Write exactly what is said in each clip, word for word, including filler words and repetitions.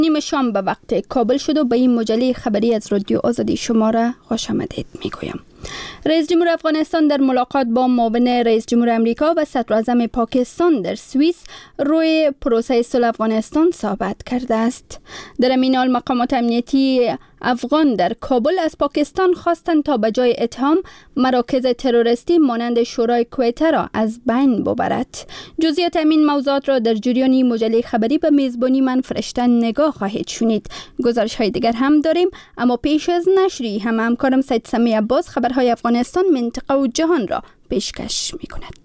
نیم شام به وقت کابل شد و به این مجله خبری از رادیو آزادی شما را خوش آمدید میگویم. رئیس جمهور افغانستان در ملاقات با معاون رئیس جمهور امریکا و صدر اعظم پاکستان در سوئیس روی پروسه صلح افغانستان صحبت کرده است. در این حال مقامات امنیتی افغان در کابل از پاکستان خواستند تا به جای اتهام مراکز تروریستی مانند شورای کویته را از بین ببرد. جزئیات این موضوعات را در جریان مجله خبری به میزبانی من فرشته نگاه خواهید شنید. گزارش های دیگر هم داریم، اما پیش از نشری هم همکارم سید سمی عباس خبرهای افغانستان، منطقه و جهان را پیشکش می کند.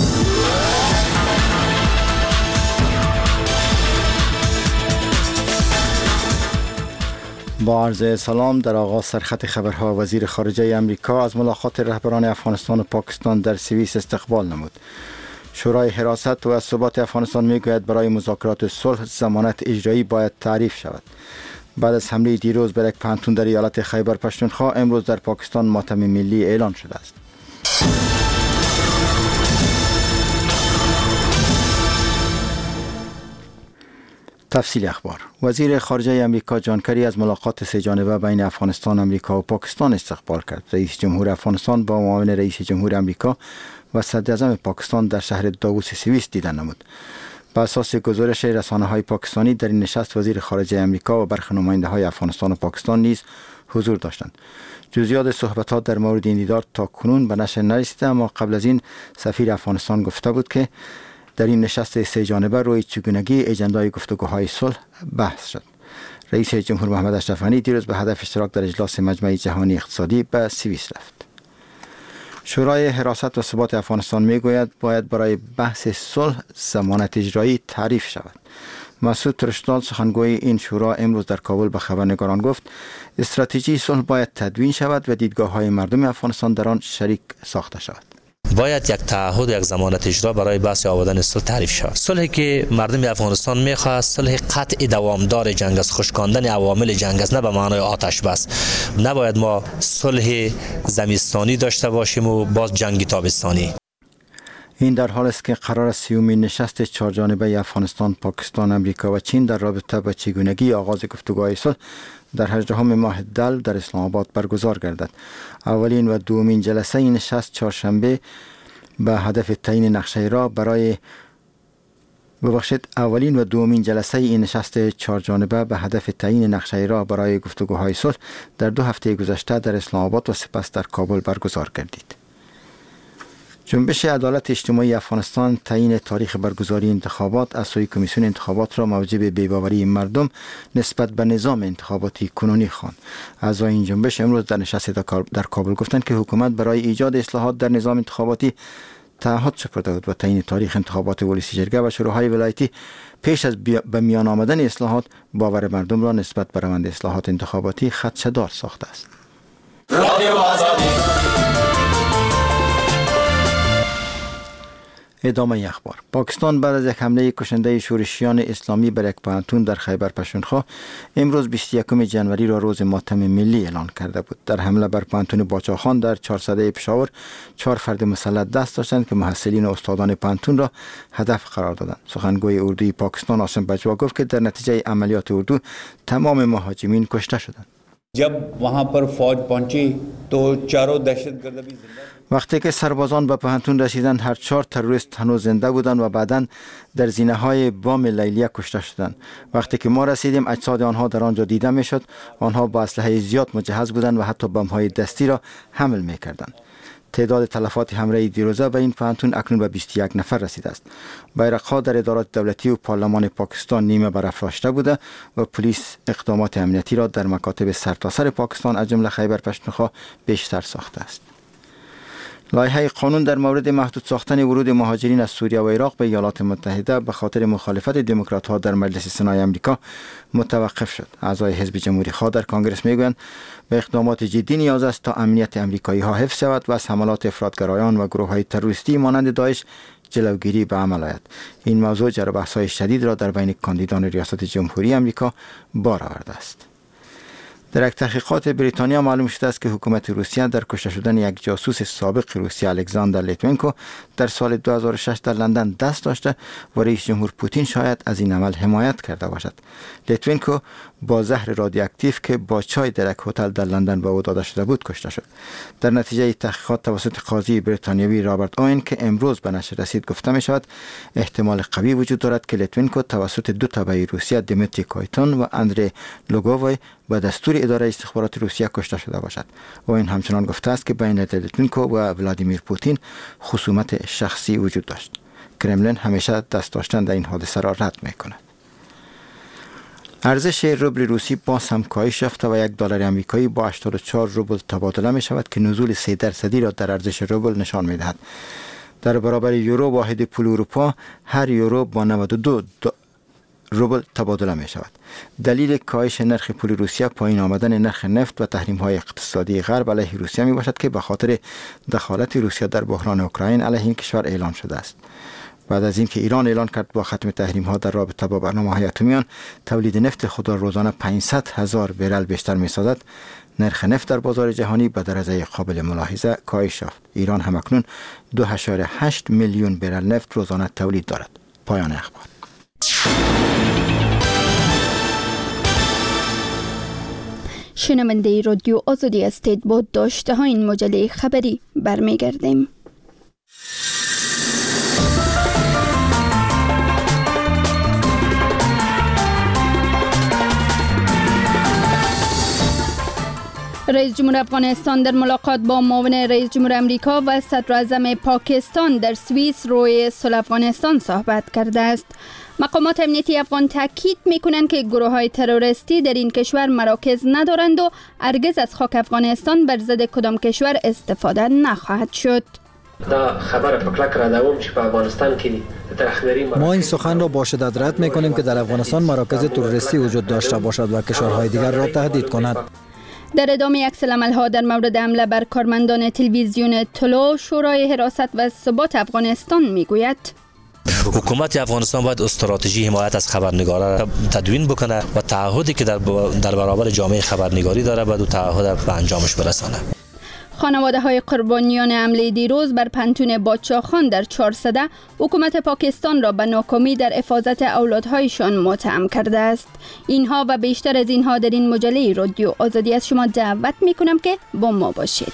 با عرض سلام، در آغاز سرخط خبرها. وزیر خارجه امریکا از ملاقات رهبران افغانستان و پاکستان در سوئیس استقبال نمود. شورای حراست و ثبات افغانستان میگوید برای مذاکرات صلح ضمانت اجرایی باید تعریف شود. بعد از حمله دیروز بر یک پوهنتون در ایالت خیبر پختونخوا، امروز در پاکستان ماتم ملی اعلان شده است. تفصیل اخبار. وزیر خارجه امریکا جان کری از ملاقات سه جانبه بین افغانستان، امریکا و پاکستان استقبال کرد. رئیس جمهور افغانستان با معاون رئیس جمهور امریکا و صدر اعظم پاکستان در شهر داووس سوئیس دیدن نمود. بر اساس گزارش رسانه‌های پاکستانی، در این نشست وزیر خارجه امریکا و برخی نماینده‌های افغانستان و پاکستان نیز حضور داشتند. جزئیات صحبتات در مورد این دیدار تا کنون به نشر نرسیده، اما قبل از این سفیر افغانستان گفته بود که در این نشست سه جانبه روی چگونگی اجندای گفتگوهای صلح بحث شد. رئیس جمهور محمد اشرف غنی دیروز به هدف اشتراک در اجلاس مجمع جهانی اقتصادی به سوئیس رفت. شورای حراست و ثبات افغانستان میگوید باید برای بحث صلح ضمانت اجرایی تعریف شود. مسعود ترشتال سخنگوی این شورا امروز در کابل به خبرنگاران گفت استراتژی صلح باید تدوین شود و دیدگاه‌های مردم افغانستان در آن شریک ساخته شود. باید یک تعهد، یک ضمانت اجرا برای بحث آوردن صلح تعریف شود. صلحی که مردم افغانستان میخواد صلح قطع دوامدار جنگ است، خشکاندن عوامل جنگ است، نه به معنای آتش بس. نباید ما صلح زمستانی داشته باشیم و باز جنگ تابستانی. این در حال است که قرار است سیومین نشست چهارجانبه افغانستان، پاکستان، امریکا و چین در رابطه با چگونگی آغاز گفتگوهای صلح در هجدهم ماه دل در اسلام آباد برگزار گردد. اولین و دومین جلسه این نشست چهارشنبه به هدف تعیین نقشه راه برای ببخشید اولین و دومین جلسه این نشست چهارجانبه به هدف تعیین نقشه راه برای گفتگوهای صلح در دو هفته گذشته در اسلام آباد و سپس در کابل برگزار گردید. جنبش عدالت اجتماعی افغانستان تعیین تاریخ برگزاری انتخابات از سوی کمیسیون انتخابات را موجب بی‌باوری مردم نسبت به نظام انتخاباتی کنونی خواند. اعضای این جنبش امروز در نشست در کابل گفتند که حکومت برای ایجاد اصلاحات در نظام انتخاباتی تعهد سپرده بود و تعیین تاریخ انتخابات ولسی جرگه و شورای ولایتی پیش از به میان آمدن اصلاحات باور مردم را نسبت به روند اصلاحات انتخاباتی خدشه‌دار ساخته است. ادامه اخبار. پاکستان بعد از یک حمله کشنده شورشیان اسلامی بر یک پوهنتون در خیبر پختونخوا امروز بیست و یکم جنوری را روز ماتم ملی اعلان کرده بود. در حمله بر پوهنتون باچاخان در چهارصده پشاور چهار فرد مسلح دست داشتند که محصلین و استادان پوهنتون را هدف قرار دادند. سخنگوی اردوی پاکستان عاصم بجوا گفت که در نتیجه عملیات اردو تمام مهاجمین کشته شدند. जब वहां पर फौज पहुंची तो चारों दहशतगर्द भी जिंदा. وقتی که سربازان به پوهنتون رسیدند هر چهار تروریست هنوز زنده بودند و بعداً در زینه های بام لیلیه کشته شدند. وقتی که ما رسیدیم اجساد آنها در آنجا دیده میشد. آنها با اسلحه زیاد مجهز بودند و حتی بم های دستی را حمل میکردند. تعداد تلفات حمله دیروزه به این پوهنتون اکنون به بیست و یک نفر رسیده است. بیرق‌ها در ادارات دولتی و پارلمان پاکستان نیمه برافراشته بوده و پلیس اقدامات امنیتی را در مکاتب سرتاسر پاکستان از جمله خیبر پختونخوا بیشتر ساخته است. لایحه قانون در مورد محدود ساختن ورود مهاجرین از سوریه و عراق به ایالات متحده به خاطر مخالفت دموکرات‌ها در مجلس سنای آمریکا متوقف شد. اعضای حزب جمهوری خواه در کنگره میگویند به اقدامات جدی نیاز است تا امنیت آمریکایی‌ها حفظ شود و از حملات افراطگرایان و گروه‌های تروریستی مانند داعش جلوگیری به عمل آید. این موضوع جر و بحث‌های شدید را در بین کاندیدان ریاست جمهوری آمریکا بار آورده است. در یک تحقیقات بریتانیا معلوم شده است که حکومت روسیه در کشته شدن یک جاسوس سابق روسیه الکساندر لیتوینکو در سال دو هزار و شش در لندن دست داشته و رئیس جمهور پوتین شاید از این عمل حمایت کرده باشد. لیتوینکو با زهر رادیواکتیو که با چای در یک هتل در لندن به او داده شده بود کشته شد. در نتیجه تحقیقات توسط قاضی بریتانیایی رابرت اوین که امروز به نشر رسید گفته می شود احتمال قوی وجود دارد که لیتوینکو توسط دو تبع روسیه دیمیتری کویتون و اندری لوگووی به دستور اداره استخبارات روسیه کشته شده باشد. اوین همچنان گفته است که بین لیتوینکو و ولادیمیر پوتین خصومت شخصی وجود داشت. کرملین همیشه دست داشتن در این حادثه را رد می کند. ارزش روبل روسی باز هم کاهش یافته و یک دلار آمریکایی با هشتاد و چهار روبل تبادله می شود که نزول سه درصدی را در ارزش روبل نشان می دهد. در برابر یورو واحد پول اروپا هر یورو با نود و دو روبل تبادله می شود. دلیل کاهش نرخ پول روسیه پایین آمدن نرخ نفت و تحریم های اقتصادی غرب علیه روسیه می باشد که به خاطر دخالت روسیه در بحران اوکراین علیه این کشور اعلان شده است. بعد از اینکه ایران اعلان کرد با ختم تحریم ها در رابطه با برنامه‌های اتمیان تولید نفت خود را روزانه پانصد هزار برل بیشتر می سازد، نرخ نفت در بازار جهانی به درجه قابل ملاحظه کاهش یافت. ایران همکنون دو و هشت میلیون برل نفت روزانه تولید دارد. پایان اخبار. شنونده رادیو آزادی هستید. با داشته ها این مجله خبری برمیگردیم. رئیس جمهور افغانستان در ملاقات با معاون رئیس جمهور امریکا و صدر اعظم پاکستان در سوئیس روی صلح افغانستان صحبت کرده است. مقامات امنیتی افغان تاکید می‌کنند که گروه‌های تروریستی در این کشور مراکز ندارند و هرگز از خاک افغانستان بر ضد کدام کشور استفاده نخواهد شد. دا خبر پکلک را دوم چې په افغانستان کې ترخدری ما این سخن را با شدت رد می‌کنیم که در افغانستان مراکز تروریستی وجود داشته باشد و کشورهای دیگر را تهدید کند. در ادامه عکس العمل‌ها در مورد حمله بر کارمندان تلویزیون طلوع، شورای حراست و ثبات افغانستان میگوید حکومت افغانستان باید استراتژی حمایت از خبرنگاران را تدوین بکنه و تعهدی که در در برابر جامعه خبرنگاری داره باید تعهد به انجامش برسانه. خانواده های قربانیان حمله دیروز بر پنتون بادشاهخان در چهارسده حکومت پاکستان را به ناکامی در حفاظت اولادهایشان متهم کرده است. اینها و بیشتر از اینها در این مجله رادیو آزادی از شما دعوت می کنم که با ما باشید.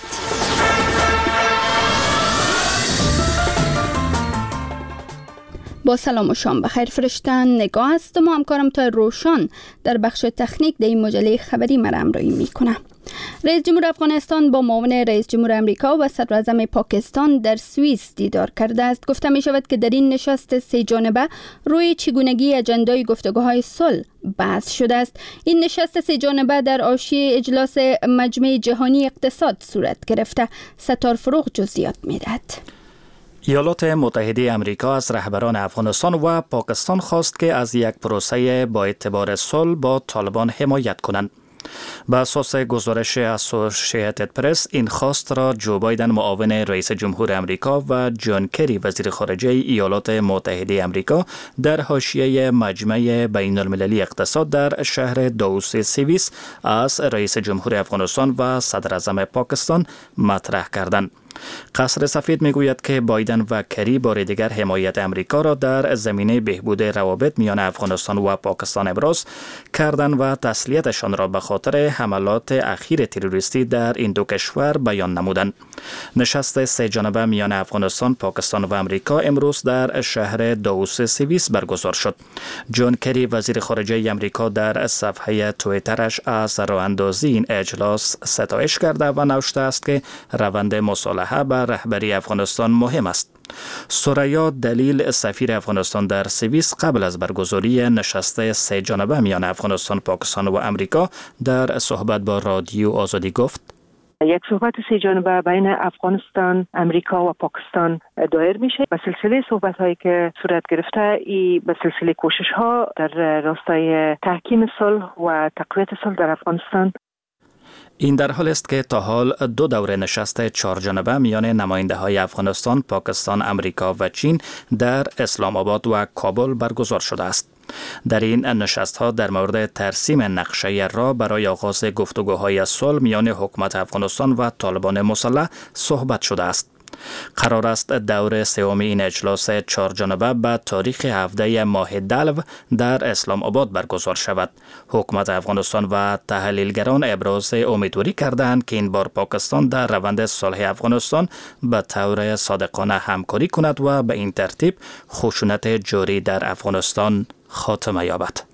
با سلام و شام بخیر فرشتن نگاه است و همکارم تا روشان در بخش تکنیک در این مجله خبری مرا همراهی میکنه. رئیس جمهور افغانستان با معاون رئیس جمهور امریکا و صدر اعظم پاکستان در سوئیس دیدار کرده است. گفته می شود که در این نشست سه جانبه روی چگونگی اجندای گفتگوهای صلح بحث شده است. این نشست سه جانبه در حاشیه اجلاس مجمع جهانی اقتصاد صورت گرفته. ستار فروغ جزئیات می‌دهد. ایالات متحده امریکا از رهبران افغانستان و پاکستان خواست که از یک پروسه با اعتبار صلح با طالبان حمایت کنند. به اساس گزارش اسوسییتد پرس این خواست را جو بایدن معاون رئیس جمهور امریکا و جان کری وزیر خارجه ایالات متحده امریکا در حاشیه مجمع بین المللی اقتصاد در شهر داووس سوئیس از رئیس جمهور افغانستان و صدر اعظم پاکستان مطرح کردند. قصر سفید میگوید که بایدن و کری بار دیگر حمایت امریکا را در زمینه بهبود روابط میان افغانستان و پاکستان ابراز کردند و تسلیتشان را به خاطر حملات اخیر تروریستی در این دو کشور بیان نمودند. نشست سه جانبه میان افغانستان، پاکستان و امریکا امروز در شهر داووس سوئیس برگزار شد. جان کری وزیر خارجه امریکا در صفحه توییترش از راه اندازی این اجلاس ستایش کرده و نوشته است که روند مصالحه بر رهبری افغانستان مهم است. ثریا دلیل سفیر افغانستان در سوئیس قبل از برگزاری نشست سه جانبه میان افغانستان، پاکستان و امریکا در صحبت با رادیو آزادی گفت: یک صحبت سه جانبه بین افغانستان، امریکا و پاکستان دایر میشه. به سلسله صحبت هایی که صورت گرفته ای به سلسله کوشش ها در راستای تحکیم صلح و تقویت صلح در افغانستان. این در حال است که تا حال دو دوره نشست چهار جانبه میان نماینده های افغانستان، پاکستان، امریکا و چین در اسلام آباد و کابل برگزار شده است. در این نشست ها در مورد ترسیم نقشه راه برای آغاز گفتگوهای صلح میان حکومت افغانستان و طالبان مسلح صحبت شده است. قرار است دور سوم این اجلاس چهار جانبه به تاریخ هفده ماه دلو در اسلام آباد برگزار شود. حکومت افغانستان و تحلیلگران ابراز امیدواری کردند که این بار پاکستان در روند صلح افغانستان به طور صادقانه همکاری کند و به این ترتیب خشونت جاری در افغانستان خاتمه یابد.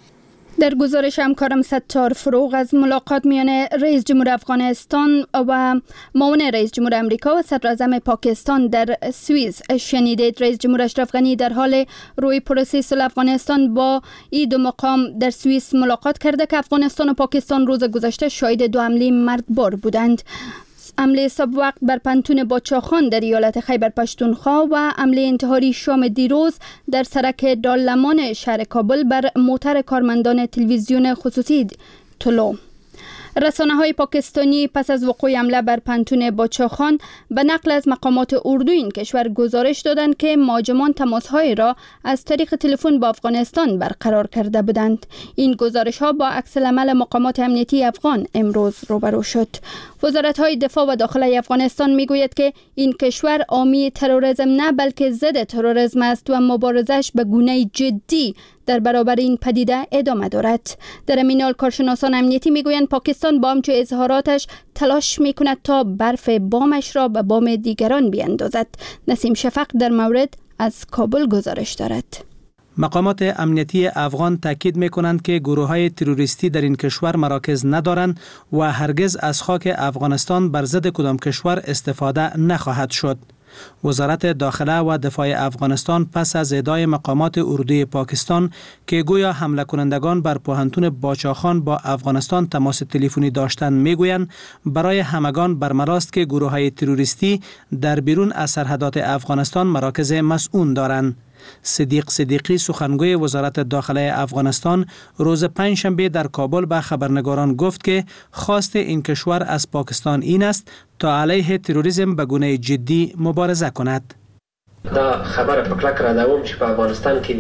در گزارش همکارم ستار فروغ از ملاقات میان رئیس جمهور افغانستان و معاون رئیس جمهور امریکا و صدر اعظم پاکستان در سوئیس شنیدید. رئیس جمهور اشرف غنی در حال روی پروسه صلح افغانستان با این دو مقام در سوئیس ملاقات کرده که افغانستان و پاکستان روز گذشته شاهد دو حمله مرگبار بودند. حمله صبح وقت بر پنتون باچاخان در ایالت خیبر پشتونخوا و حمله انتحاری شام دیروز در سرک دالمان شهر کابل بر موتر کارمندان تلویزیون خصوصی طلوع. رسانه های پاکستانی پس از وقوع حمله بر پنتون باچاخان به نقل از مقامات اردو این کشور گزارش دادند که مهاجمان تماس‌های را از طریق تلفن با افغانستان برقرار کرده بودند. این گزارش ها با عکس العمل مقامات امنیتی افغان امروز روبرو شد. وزارت های دفاع و داخلی افغانستان میگوید که این کشور حامی تروریسم نه بلکه ضد تروریسم است و مبارزش به گونه جدی در برابر این پدیده ادامه دارد. در این حال کارشناسان امنیتی میگویند پاکستان با همچو اظهاراتش تلاش میکند تا برف بامش را به بام دیگران بیاندازد. نسیم شفق در مورد از کابل گزارش دارد. مقامات امنیتی افغان تاکید میکنند که گروه‌های تروریستی در این کشور مراکز ندارند و هرگز از خاک افغانستان بر ضد کدام کشور استفاده نخواهد شد. وزارت داخله و دفاع افغانستان پس از ادعای مقامات اردوی پاکستان که گویا حمله کنندگان بر پوهنتون باچاخان با افغانستان تماس تلفنی داشتند میگویند برای همگان برملاست که گروه‌های تروریستی در بیرون از سرحدات افغانستان مراکز مسئول دارند. صدیق صدیقی سخنگوی وزارت داخله افغانستان روز پنجشنبه در کابل به خبرنگاران گفت که خواست این کشور از پاکستان این است تا علیه تروریسم به گونه جدی مبارزه کند. دا خبر پکلک را دوم چې په افغانستان کې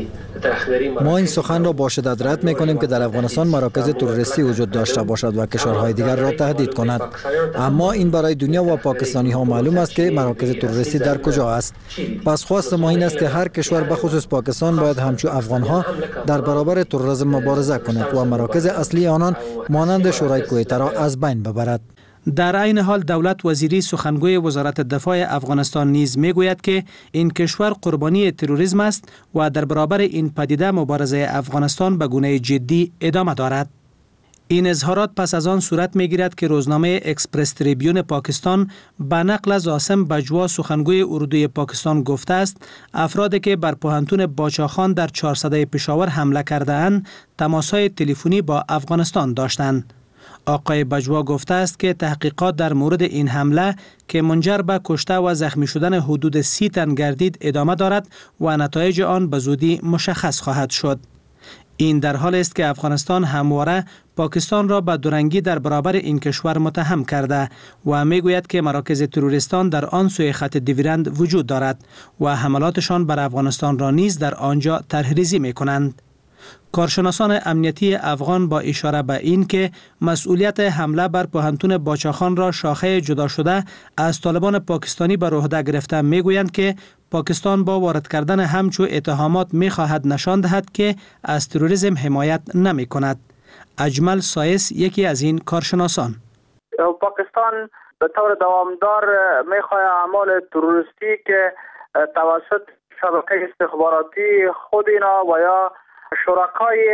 ما این سخن را با شدت رد می‌کنیم که در افغانستان مراکز تروریستی وجود داشته باشد و کشورهای دیگر را تهدید کند. اما این برای دنیا و پاکستانی ها معلوم است که مراکز تروریستی در کجا است. پس خواست ما این است که هر کشور به خصوص پاکستان باید همچون افغان ها در برابر تروریسم مبارزه کند و مراکز اصلی آنان مانند شورای کویته را از بین ببرد. در عین حال دولت وزیری سخنگوی وزارت دفاع افغانستان نیز میگوید که این کشور قربانی تروریسم است و در برابر این پدیده مبارزه افغانستان به گونه جدی ادامه دارد. این اظهارات پس از آن صورت میگیرد که روزنامه اکسپرس تریبیون پاکستان به نقل از عاصم بجوا سخنگوی اردوی پاکستان گفته است افرادی که بر پوهنتون باچاخان در چهارصده پشاور حمله کرده اند تماس‌های تلفنی با افغانستان داشتند. آقای بجوا گفته است که تحقیقات در مورد این حمله که منجر به کشته و زخمی شدن حدود سی تن گردید ادامه دارد و نتایج آن به زودی مشخص خواهد شد. این در حال است که افغانستان همواره پاکستان را به دورنگی در برابر این کشور متهم کرده و میگوید که مراکز تروریستان در آن سوی خط دیویرند وجود دارد و حملاتشان بر افغانستان را نیز در آنجا طرح‌ریزی میکنند. کارشناسان امنیتی افغان با اشاره به این که مسئولیت حمله بر پوهنتون باچاخان را شاخه جدا شده از طالبان پاکستانی بر عهده گرفته میگویند که پاکستان با وارد کردن همچو اتهامات میخواهد نشان دهد که از تروریسم حمایت نمی کند. اجمل سایس یکی از این کارشناسان: پاکستان به طور دوامدار میخواهد اعمال تروریستی که توسط شبکه استخباراتی خود اینا و یا شرکای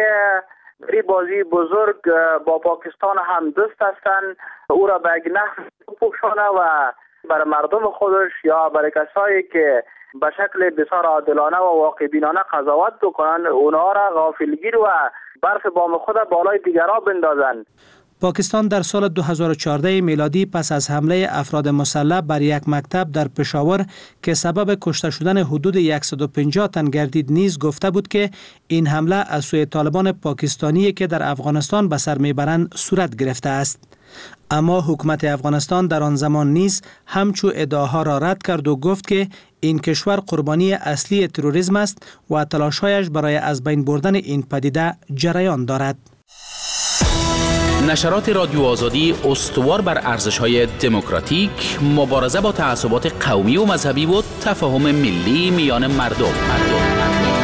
بری بازی بزرگ با پاکستان هم دست هستند او را به یک نحو بپوشانه و بر مردم خودش یا برای کسایی که به شکل بسیار عادلانه و واقع بینانه قضاوت بکنند اونها را غافلگیر و برف بام خود بالای دیگرها بندازند. پاکستان در سال دو هزار و چهارده میلادی پس از حمله افراد مسلح بر یک مکتب در پشاور که سبب کشته شدن حدود صد و پنجاه تن گردید نیز گفته بود که این حمله از سوی طالبان پاکستانی که در افغانستان به سر میبرند صورت گرفته است. اما حکومت افغانستان در آن زمان نیز همچو ادعاها را رد کرد و گفت که این کشور قربانی اصلی تروریسم است و تلاش‌هایش برای از بین بردن این پدیده جریان دارد. نشرات رادیو آزادی استوار بر ارزش‌های دموکراتیک، مبارزه با تعصبات قومی و مذهبی و تفاهم ملی میان مردم. مردم.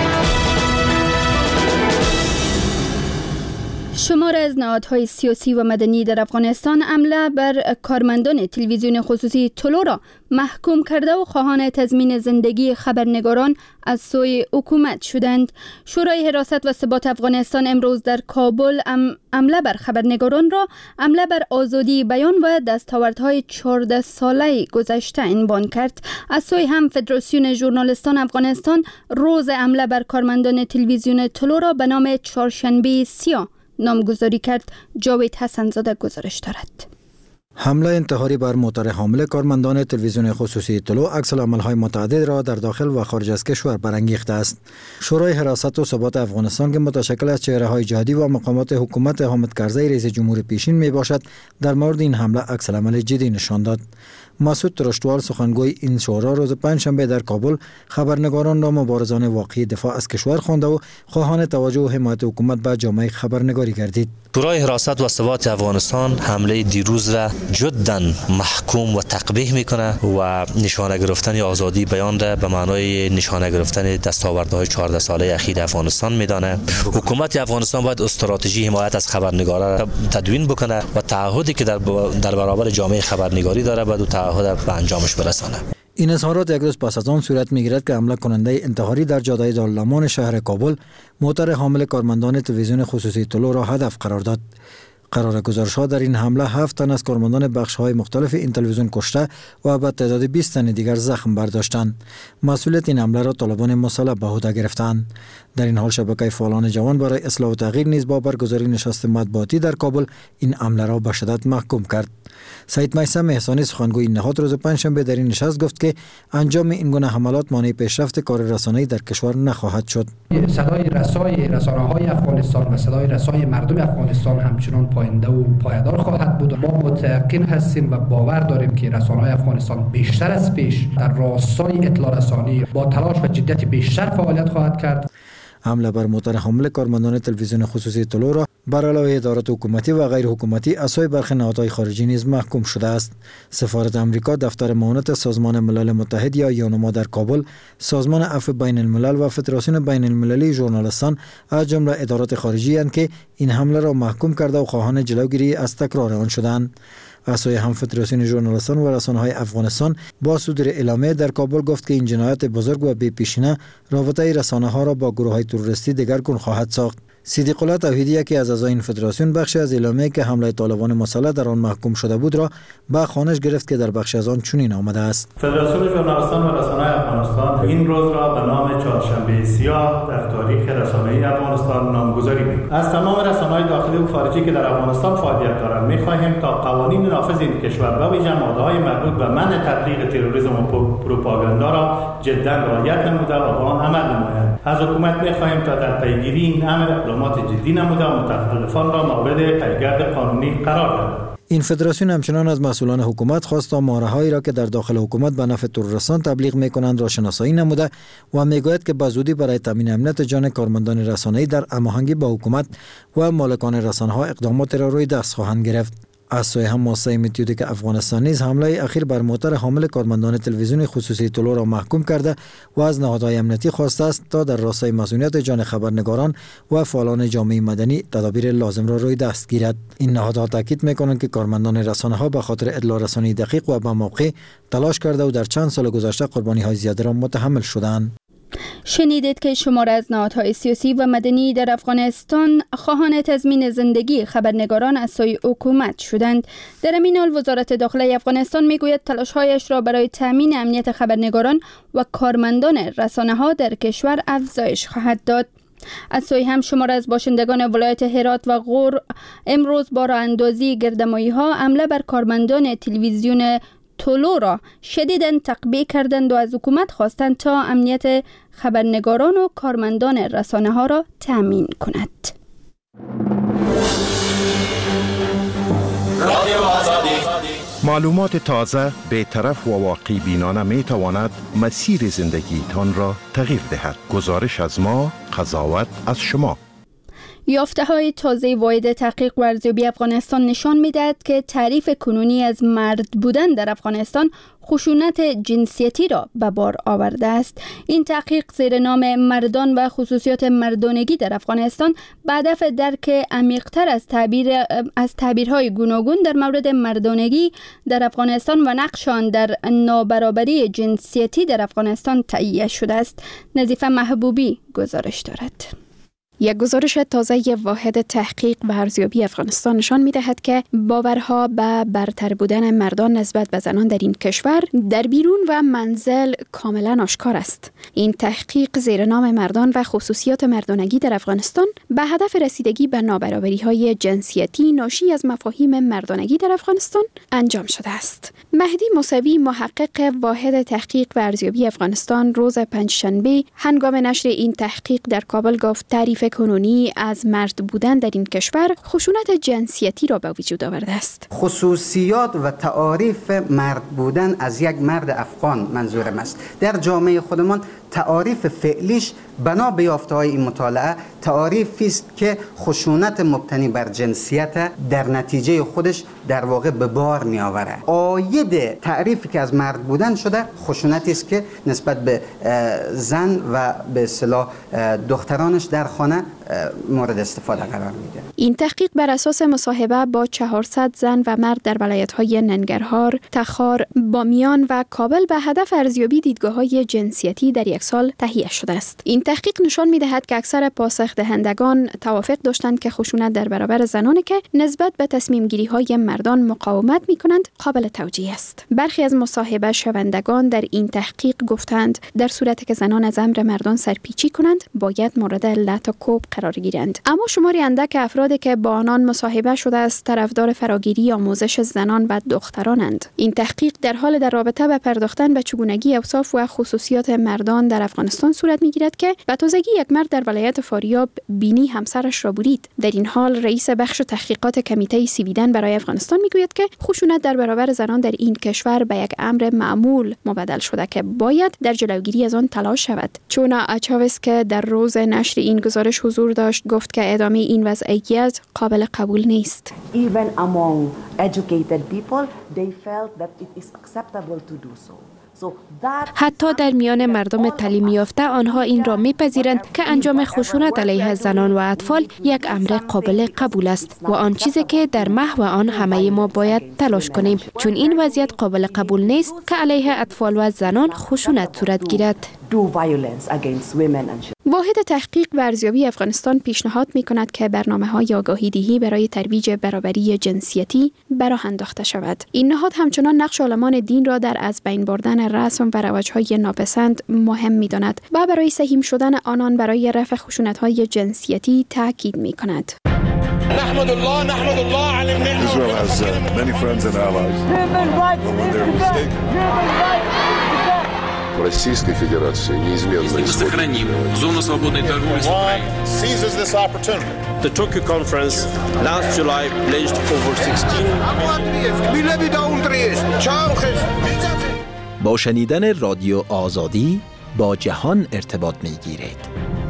شمار از نهادهای سیاسی و مدنی در افغانستان حمله بر کارمندان تلویزیون خصوصی طلوع را محکوم کرده و خواهان تضمین زندگی خبرنگاران از سوی حکومت شدند. شورای حراست و ثبات افغانستان امروز در کابل حمله بر خبرنگاران را حمله بر آزادی بیان و دستاوردهای چهارده ساله گذشته عنوان کرد. از سوی هم فدراسیون ژورنالیستان افغانستان روز حمله بر کارمندان تلویزیون طلوع را به نام چهارشنبه سیاه نامگذاری کرد. جاوید حسن‌زاده گزارش دارد. حمله انتحاری بر موتر حامل کارمندان تلویزیون خصوصی طلوع عکس‌العمل‌های متعدد را در داخل و خارج از کشور برانگیخته است. شورای حراست و ثبات افغانستان که متشکل از چهره‌های جهادی و مقامات حکومت حامد کرزی رئیس جمهور پیشین میباشد، در مورد این حمله عکس‌العمل جدی نشان داد. مسعود ترشتوال سخنگوی این شورا روز پنجشنبه در کابل خبرنگاران را مبارزان واقعی دفاع از کشور خوانده و خواهان توجه و حمایت حکومت به جامعه خبرنگاری گردید. شورای حراست و ثبات افغانستان حمله دیروز را جداً محکوم و تقبیح میکنه و نشانه گرفتن آزادی بیان را به معنای نشانه گرفتن دستاوردهای چهارده ساله اخیر افغانستان میدانه. حکومت افغانستان باید استراتژی حمایت از خبرنگاران را تدوین بکنه و تعهدی که در در برابر جامعه خبرنگاری داره باید تعهد به انجامش برسانه. این اظهارات یک روز پس از آن صورت میگیرد که حمله کننده انتحاری در جاده دارالامان شهر کابل موتر حامل کارمندان تلویزیون خصوصی طلوع را هدف قرار داد. قرار گزارش‌ها در این حمله هفت تن از کارمندان بخش‌های مختلف این تلویزیون کشته و به تعداد بیست تن دیگر زخم برداشتند. مسئولیت این حمله را طالبان مسلح به عهده گرفتند. در این حال شبکه فعالان جوان برای اصلاح و تغییر نیز با برگزاری نشست مطبوعاتی در کابل این حمله را به شدت محکوم کرد. سید میثم احسانی سخنگوی این نهاد روز پنجشنبه در این نشست گفت که انجام این گونه حملات مانع پیشرفت کار رسانه‌ای در کشور نخواهد شد. صدای رسای رسانه‌های افغانستان و صدای رسای مردم افغانستان همچنان پاینده و پایدار خواهد بود. ما متقن هستیم و باور داریم که رسانه‌های افغانستان بیشتر از پیش در راستای اطلاع رسانی با تلاش و جدیت بیشتر فعالیت خواهد کرد. حمله بر موتر حامل کارمندان تلویزیون خصوصی طلوع را بر علاوه ادارات حکومتی و غیر حکومتی از سوی برخی نهادهای خارجی نیز محکوم شده است. سفارت آمریکا، دفتر معاونت سازمان ملل متحد یا یونما در کابل، سازمان عفو بین الملل و فدراسیون بین المللی ژورنالیستان از جمله ادارات خارجی اند که این حمله را محکوم کرده و خواهان جلوگیری از تکرار آن شدند. از سوی هم فدراسیون ژورنالیستان و رسانه‌های افغانستان با صدور اعلامیه در کابل گفت که این جنایت بزرگ و بی‌پیشینه رابطه رسانه‌ها را با گروه‌های تروریستی دگرگون خواهد ساخت. صدیق الله توحیدی که از اعضای این فدراسیون بخشی از اعلامیه که حمله طالبان مسلح در آن محکوم شده بود را به خوانش گرفت که در بخش از آن چنین آمده است: فدراسیون ژورنالیستان و رسانه‌های افغانستان این روز را به نام چهارشنبه سیاه در تاریخ رسانه‌ای افغانستان نامگذاری می‌کنیم. از تمام رسانه‌های داخلی و خارجی که در افغانستان فعالیت دارند می‌خواهیم تا قوانین نافذ این کشور و ویژه ماده‌های مربوط به منع تبلیغ تروریسم و پروپاگاندا را جداً رعایت نموده و با آن عمل نمایند. از حکومت می‌خواهیم تا در پیگیری این امر اقدامات جدی نموده و متخلفان را مورد پیگرد قانونی قرار دهد. این فدراسیون همچنان از مسئولان حکومت خواست تا ماهرهایی را که در داخل حکومت به نفع تروریستان تبلیغ می‌کنند را شناسایی نموده و میگوید که به زودی برای تامین امنیت جان کارمندان رسانه‌ای در هماهنگی با حکومت و مالکان رسانه‌ها اقدامات را روی دست خواهند گرفت. از سوی هم مؤسسه میتیودیک افغانستان نیز حمله اخیر بر موتر حامل کارمندان تلویزیون خصوصی طلوع را محکوم کرده و از نهادهای امنیتی خواسته است تا در راستای مسئولیت جان خبرنگاران و فعالان جامعه مدنی تدابیر لازم را روی دست گیرد. این نهادها تاکید میکنند که کارمندان رسانه‌ها به خاطر اطلاع رسانی دقیق و به موقع تلاش کرده و در چند سال گذشته قربانی‌های زیاده را متحمل شدند. شنیدید که شمار از نهادهای سیاسی و مدنی در افغانستان خواهان تضمین زندگی خبرنگاران از سوی حکومت شدند. در همین حال وزارت داخله افغانستان میگوید تلاش‌هایش را برای تامین امنیت خبرنگاران و کارمندان رسانه‌ها در کشور افزایش خواهد داد. از سوی هم شمار از باشندگان ولایت هرات و غور امروز با راه اندازی گردمایی‌ها حمله بر کارمندان تلویزیون طلوع را شدیداً تقبیح کردند و از حکومت خواستند تا امنیت خبرنگاران و کارمندان رسانه ها را تامین کند. معلومات تازه، بی‌طرف و واقعی بینانه می تواند مسیر زندگیتان را تغییر دهد. گزارش از ما، قضاوت از شما. یافته های تازه واحد تحقیق و ارزیابی افغانستان نشان می‌دهد که تعریف کنونی از مرد بودن در افغانستان خشونت جنسیتی را به بار آورده است. این تحقیق زیر نام مردان و خصوصیات مردانگی در افغانستان به هدف درک عمیق‌تر از تعبیر از تعبیرهای گوناگون در مورد مردانگی در افغانستان و نقش آن در نابرابری جنسیتی در افغانستان تهیه شده است. نظیفه محبوبی گزارش دارد. یک گزارش تازه واحد تحقیق و ارزیابی افغانستان نشان می‌دهد که باورها به برتر بودن مردان نسبت به زنان در این کشور در بیرون و منزل کاملا آشکار است. این تحقیق زیر نام مردان و خصوصیات مردانگی در افغانستان به هدف رسیدگی به نابرابری‌های جنسیتی ناشی از مفاهیم مردانگی در افغانستان انجام شده است. مهدی موسوی، محقق واحد تحقیق و ارزیابی افغانستان، روز پنجشنبه هنگام نشر این تحقیق در کابل گفت تعریف کنونی از مرد بودن در این کشور خشونت جنسیتی را به وجود آورده است. خصوصیات و تعاریف مرد بودن از یک مرد افغان منظورم است. در جامعه خودمان تعاریف فعلیش بنا به یافته‌های این مطالعه تعاریفی است که خشونت مبتنی بر جنسیت در نتیجه خودش در واقع به بار می آورد. عاید تعریفی که از مرد بودن شده خشونتی است که نسبت به زن و به اصطلاح دخترانش در خانه مورد استفاده قرار میده. این تحقیق بر اساس مصاحبه با چهارصد زن و مرد در ولایت‌های ننگرهار، تخار، بامیان و کابل به هدف ارزیابی دیدگاه‌های جنسیتی در یک سال تهیه شده است. این تحقیق نشان می‌دهد که اکثر پاسخ دهندگان توافق داشتند که خشونت در برابر زنانی که نسبت به تصمیم گیری‌های مردان مقاومت می‌کنند قابل توجیه است. برخی از مصاحبه شوندگان در این تحقیق گفتند در صورتی که زنان از امر مردان سرپیچی کنند باید مورد لط و کوب قرار گیرند. اما شماری اندک افرادی که با آنان مصاحبه شده است طرفدار فراگیری آموزش زنان و دخترانند. این تحقیق در حال در رابطه به پرداختن به چگونگی اوصاف و خصوصیات مردان در افغانستان صورت می‌گیرد که به تازگی یک مرد در ولایت فاریاب بینی همسرش را برید. در این حال رئیس بخش تحقیقات کمیته سویدن برای افغانستان میگوید که خشونت در برابر زنان در این کشور به یک امر معمول مبدل شده که باید در جلوگیری از آن تلاش شود. چونا اچاوس که در روز نشر این گزارش حضور داشت گفت که ادامه این وضعیت قابل قبول نیست. Even among educated people, they felt that it is acceptable to do so. حتی در میان مردم تعلیم یافته آنها این را میپذیرند که انجام خشونت علیه زنان و اطفال یک امر قابل قبول است و آن چیزی که در محو آن همه ما باید تلاش کنیم، چون این وضعیت قابل قبول نیست که علیه اطفال و زنان خشونت صورت گیرد. واحد تحقیق و ارزیابی افغانستان پیشنهاد می کند که برنامه‌های آگاهی دهی برای ترویج برابری جنسیتی براه انداخته شود. این نهاد همچنان نقش عالمان دین را در از بین بردن رسم و رواج‌های ناپسند مهم می‌داند و برای سهیم شدن آنان برای رفع خشونت‌های جنسیتی تاکید می‌کند. نحمد الله نحمد الله على النعمة. Israel has uh, many friends and allies. When they're mistaken. Российской Федерации неизменно мы сохраним зону свободной торговли с Украиной. Seizes this opportunity. The Tokyo conference last July pledged over sixteen. با شنیدن رادیو آزادی با جهان ارتباط می‌گیرید.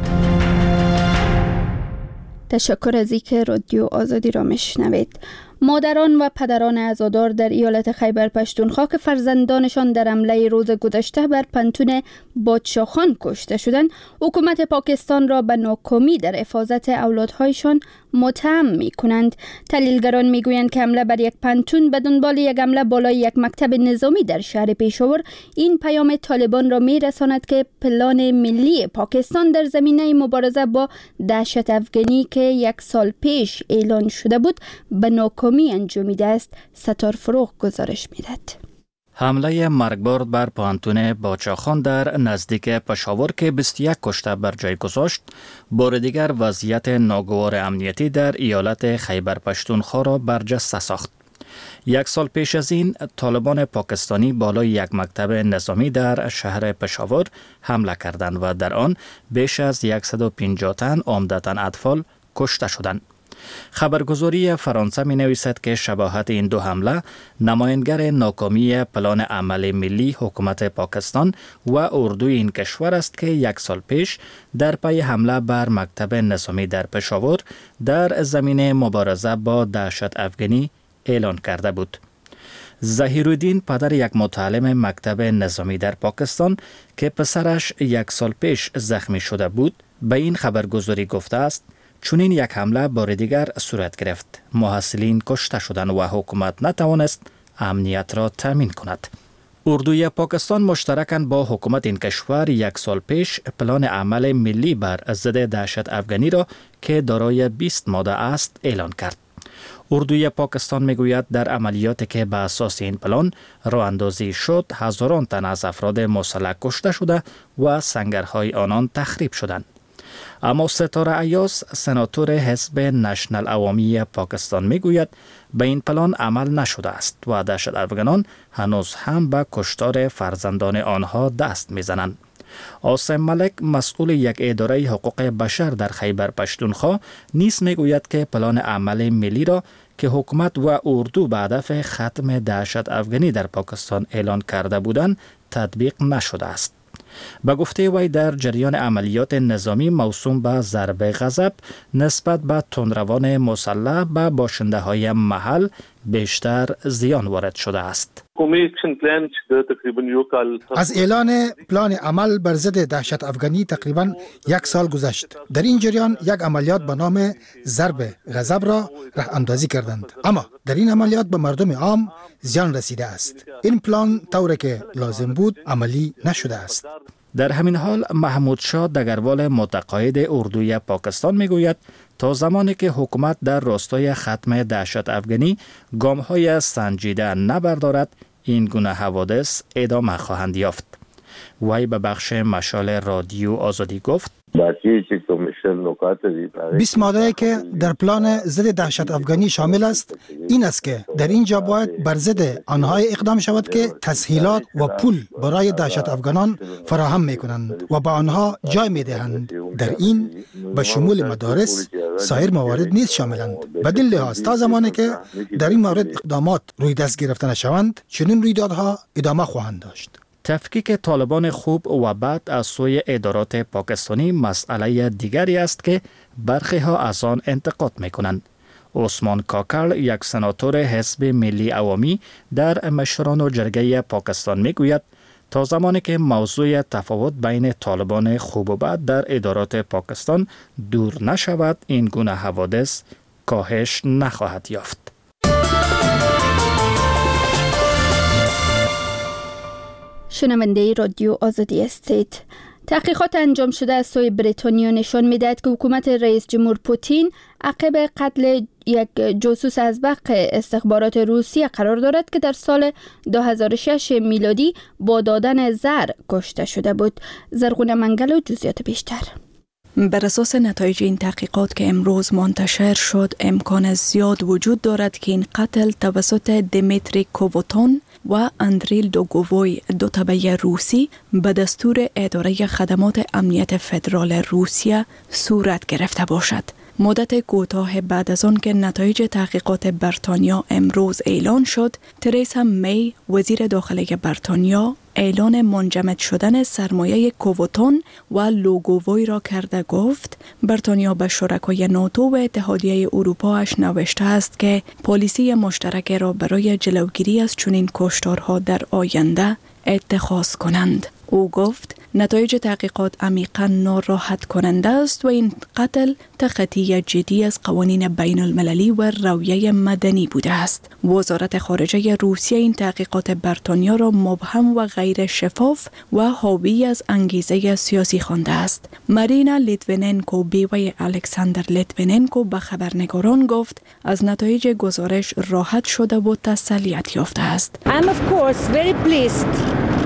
تشکر از اینکه رادیو آزادی را میشنوید. مادران و پدران عزادار در ایالت خیبر پشتونخوا که فرزندانشان در حمله روز گذشته بر پنتون بادشاهخان کشته شدند، حکومت پاکستان را به ناکامی در حفاظت اولادهایشان متهم می کنند. تحلیلگران می گویند که حمله بر یک پنتون به دنبال یک حمله بالای یک مکتب نظامی در شهر پیشاور این پیام طالبان را می رساند که پلان ملی پاکستان در زمینه مبارزه با دهشت افغانی که یک سال پیش اعلان شده بود به ناکامی انجامیده است. ستار فروغ گزارش می‌دهد. حمله مرگبار بر پانتون بادشاهخان در نزدیک پشاور که بیست و یک کشته بر جای گذاشت، بار دیگر وضعیت ناگوار امنیتی در ایالت خیبر پشتونخوا را برجسته ساخت. یک سال پیش از این طالبان پاکستانی بالای یک مکتب نظامی در شهر پشاور حمله کردند و در آن بیش از صد و پنجاه تن عمدتاً اطفال کشته شدند. خبرگزاری فرانسه می نویسد که شباهت این دو حمله نمایانگر ناکامی پلان عمل ملی حکومت پاکستان و اردوی این کشور است که یک سال پیش در پی حمله بر مکتب نظامی در پشاور در زمینه مبارزه با دهشت افغانی اعلان کرده بود. ظهیرالدین، پدر یک متعلم مکتب نظامی در پاکستان که پسرش یک سال پیش زخمی شده بود، به این خبرگزاری گفته است چونین یک حمله بار دیگر صورت گرفت. محصلین کشته شدند و حکومت نتوانست امنیت را تامین کند. اردوی پاکستان مشترکاً با حکومت این کشور یک سال پیش پلان عمل ملی بر ضد دهشت افغانی را که دارای بیست ماده است اعلان کرد. اردوی پاکستان میگوید در عملیاتی که به اساس این پلان راه اندازی شد، هزاران تن از افراد مسلح کشته شده و سنگرهای آنان تخریب شدند. اما ستاره ایاز، سناتور حزب نشنل عوامی پاکستان میگوید به این پلان عمل نشده است و دهشت افغانان هنوز هم به کشتار فرزندان آنها دست میزنند. عاصم ملک، مسئول یک اداره حقوق بشر در خیبر پشتونخوا، نیز میگوید که پلان عمل ملی را که حکومت و اردو به هدف ختم دهشت افغانی در پاکستان اعلان کرده بودند تطبیق نشده است. به گفته وی در جریان عملیات نظامی موسوم به ضرب غضب نسبت به تندروان مسلح به باشنده های محل بیشتر زیان وارد شده است. از اعلان پلان عمل بر ضد دهشت افغانی تقریبا یک سال گذشت. در این جریان یک عملیات به نام ضرب غضب را راه اندازی کردند، اما در این عملیات به مردم عام زیان رسیده است. این پلان طوری که لازم بود عملی نشده است. در همین حال محمود شاه دگروال متقاعد اردوی پاکستان میگوید تا زمانی که حکومت در راستای ختم دهشت افغانی گام‌های سنجیده نبردارد، این گونه حوادث ادامه خواهند یافت. وی به بخش مشال رادیو آزادی گفت بیست ماده که در پلان ضد دهشت افغانی شامل است این است که در اینجا باید بر ضد آنهای اقدام شود که تسهیلات و پول برای دهشت افغانان فراهم می کنند و به آنها جای می دهند. در این به شمول مدارس سایر موارد نیز شاملند. بدین لحاظ تا زمانی که در این مورد اقدامات روی دست گرفته نشوند، چنین رویدادها ادامه خواهند داشت. تفکیک طالبان خوب و بد از سوی ادارات پاکستانی مسئله دیگری است که برخی ها از آن انتقاد می کنند. عثمان کاکل، یک سناتور حزب ملی عوامی در مشوران جرگه پاکستان می گوید تا زمانی که موضوع تفاوت بین طالبان خوب و بد در ادارات پاکستان دور نشود، این گونه حوادث کاهش نخواهد یافت. شنونده رادیو آزادی استید. تحقیقات انجام شده از سوی بریتانیا نشان می‌دهد که حکومت رئیس جمهور پوتین عقب قتل یک جاسوس از بخش استخبارات روسیه قرار دارد که در سال دو هزار و شش میلادی با دادن زهر کشته شده بود. زرغونه منگل و جزئیات بیشتر. بر اساس نتایج این تحقیقات که امروز منتشر شد، امکان زیاد وجود دارد که این قتل توسط دیمیتری کووتون و اندریل دوگووی، دو تبع روسی، به دستور اداره خدمات امنیت فدرال روسیه صورت گرفته باشد. مدت کوتاه بعد از آن که نتایج تحقیقات بریتانیا امروز اعلان شد، تریسا می، وزیر داخلی بریتانیا، اعلان منجمد شدن سرمایه کووتون و لوگووی را کرده. گفت بریتانیا به شرکای ناتو و اتحادیه اروپایش نوشته است که پالیسی مشترک را برای جلوگیری از چنین کشتارها در آینده اتخاذ کنند. او گفت نتایج تحقیقات عمیقاً ناراحت کننده است و این قتل تخطی جدی از قوانین بین المللی و رویه مدنی بوده است. وزارت خارجه روسیه این تحقیقات بریتانیا را مبهم و غیر شفاف و حاوی از انگیزه سیاسی خوانده است. مارینا لیتویننکو، بیوه الکساندر لیتویننکو، به خبرنگاران گفت از نتایج گزارش راحت شده و تسلیت یافته است. I'm of course very pleased.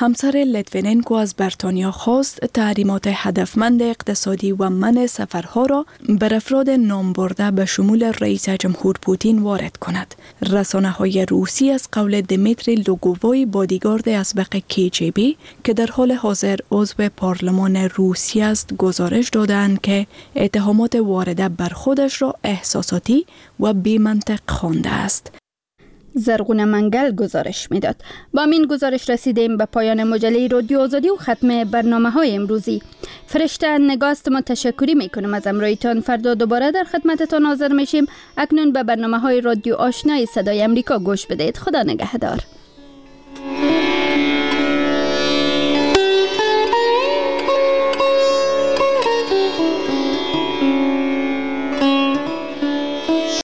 همسر لیتویننکو از بریتانیا خواست تحریمات هدفمند اقتصادی و منع سفرها را بر افراد نام برده به شمول رئیس جمهور پوتین وارد کند. رسانه های روسی از قول دمیتری لوگووی بادیگارد اسبق کی جی بی که در حال حاضر عضو پارلمان روسیه است گزارش دادند که اتهامات وارده بر خودش را احساساتی و بی منطق خوانده است. زرغون منگل گزارش میداد. با این گزارش رسیدیم به پایان مجله رادیو آزادی و ختم برنامه های امروزی. فرشته نگاست ما تشکری میکنم از امرویتان. فردا دوباره در خدمتتان حاضر میشیم. اکنون به برنامه های رادیو آشنای صدای امریکا گوش بدید. خدا نگهدار.